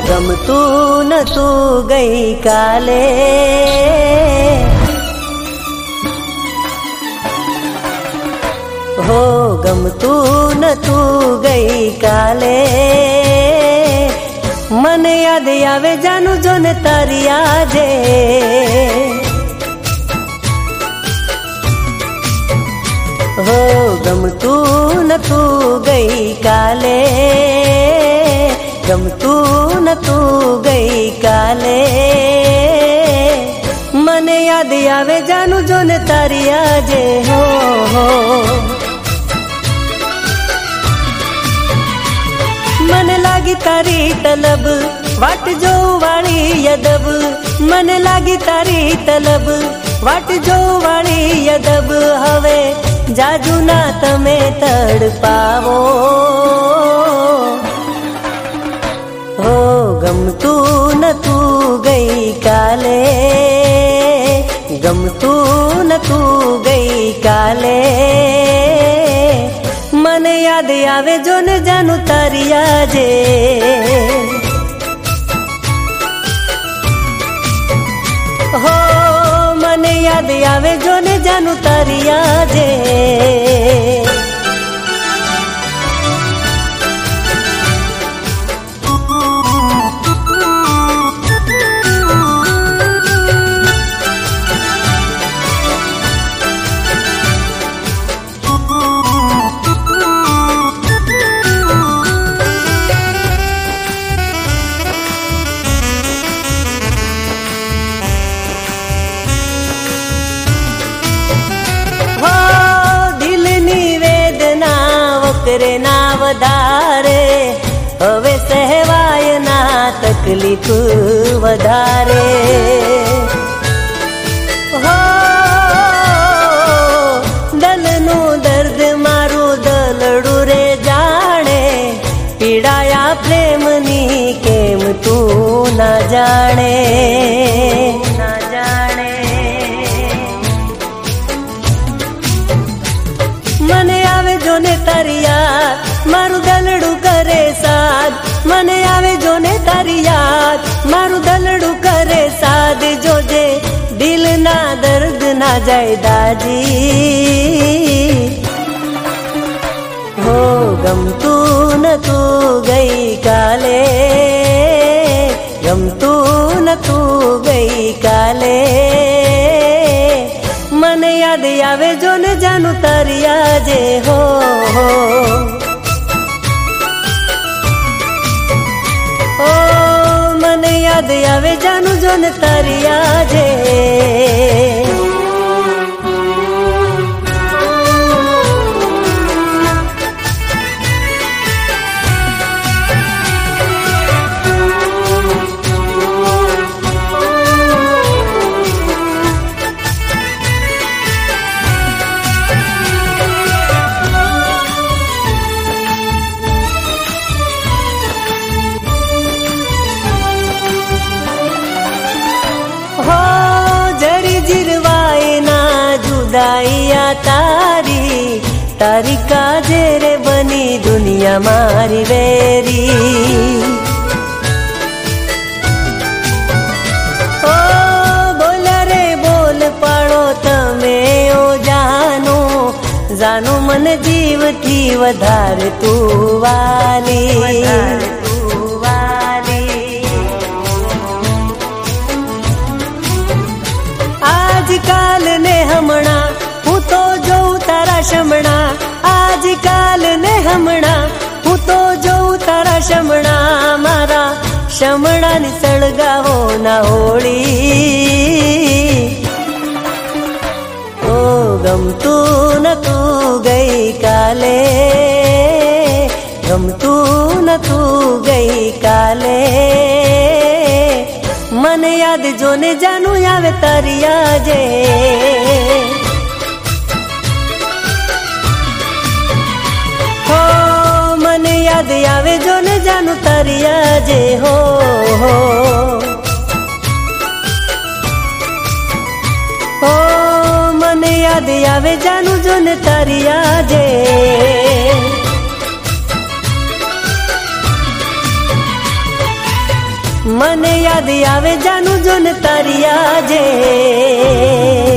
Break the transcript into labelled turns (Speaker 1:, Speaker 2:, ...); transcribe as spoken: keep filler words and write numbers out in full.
Speaker 1: ગમતું નતું ગઈ કાલે, હો ગમતું નતું ગઈ કાલે, મને યાદ આવે જાનું જોને તારી આજે, હો ગમતું નતું ગઈ કાલે, ગમતું નતું ગઈ કાલે, મને યાદ આવે જાનું જોને તારી આજે, હો હો મને લાગી તારી તલબ વાટ જો વાળી યદબ, મને લાગી તારી તલબ વાટ જો વાળી યદબ, હવે જાજુ ના તમે તડપાવો, હો ગમતું નતું ગઈ કાલે, ગમતું નતું ગઈ કાલે, મને યાદ આવે જો ને જાનું તારી આજે, હો મને યાદ આવે જો ને જાનું તારી આજે, કરે ના વધારે, હવે સહેવાય ના તકલીફ વધારે, હો દલનું દર્દ મારું દલડું રે જાણે, પીડાયા પ્રેમની કેમ તું ના જાણે, ના જાણે મને આવે જો ને તારી યાદ, મારું દલડું કરે સાદ, મને આવે જો ને તારી યાદ, મારું દલડું કરે સાદ, જોજે દિલ ના દર્દ ના જાય દાજી, હો ગમતું નતું ગઈ કાલે, ગમતું નતું ગઈ કાલે, મને યાદ આવે જો ને જાનું તારી આજે, હો હો ઓ મને યાદ આવે જાનું જો ને તારી આજે, जुदाइया तारी तारी काजे रे बनी दुनिया मारी वेरी, ओ बोल रे बोल पाड़ो तमे ओ जानो, जानो मन जीव थी वधार तू वाली, આજકાલ ને હમણાં હું તો જોઉં તારા શમણા, આજકાલ ને હમણાં હું તો જોઉં તારા શમણા, મારા શમણાની સળગાવો ના હોળી, ઓ ગમતું નતું ગઈ કાલે, ગમતું નતું ગઈ કાલે, મને યાદ જોને જાનું આવે તારી આજે, હો મને યાદ આવે જોને જાનું તારી આજે, હો હો હો મને યાદ આવે જાનું જોને તારી આજે, મને યાદ આવે જાનું જોન તારી આજે।